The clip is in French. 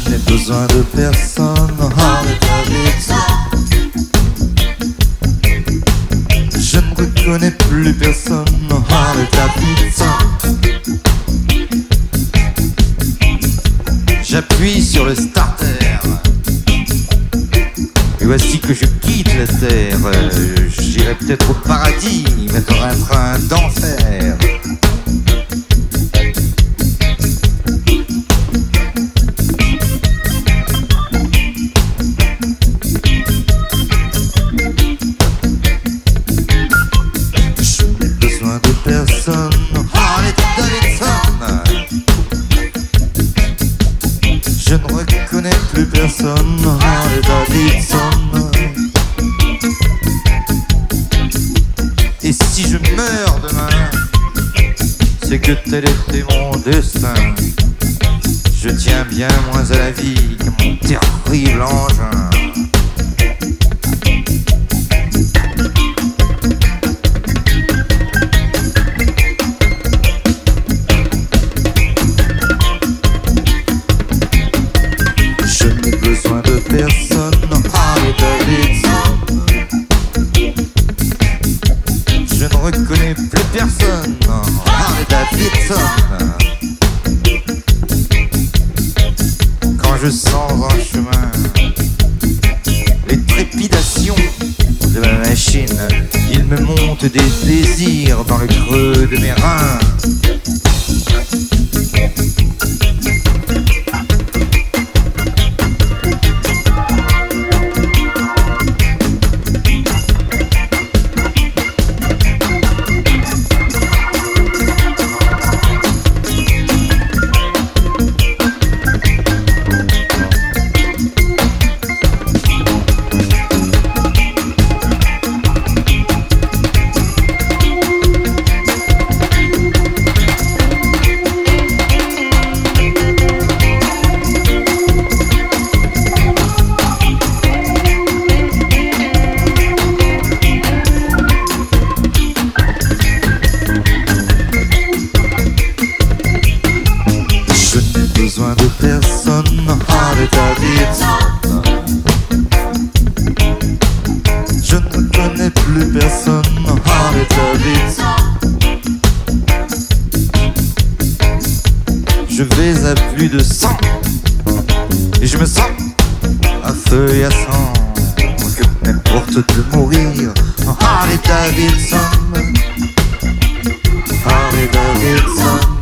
n'ai besoin de personne, Harley Davidson. Je ne reconnais plus personne, Harley Davidson. J'appuie sur le starter. Et voici que je quitte la terre. J'irai peut-être au paradis, mais par un train d'enfer. Je n'ai besoin de personne, Harley Davidson. Je ne reconnais plus personne, Harley Davidson. Et si je meurs demain, c'est que tel était mon destin. Je tiens bien moins à la vie que mon terrible engin. Je n'ai besoin de personne, Harley Davidson. Je ne reconnais plus personne, Harley Davidson. Quand je sens un chemin, les trépidations de ma machine, il me monte des désirs dans le creux de mes reins. Besoin de personne, Harley Davidson. Je ne connais plus personne, Harley Davidson. Je vais à plus de 100 et je me sens à feu et à sang. Que n'importe de mourir, Harley Davidson. Harley Davidson.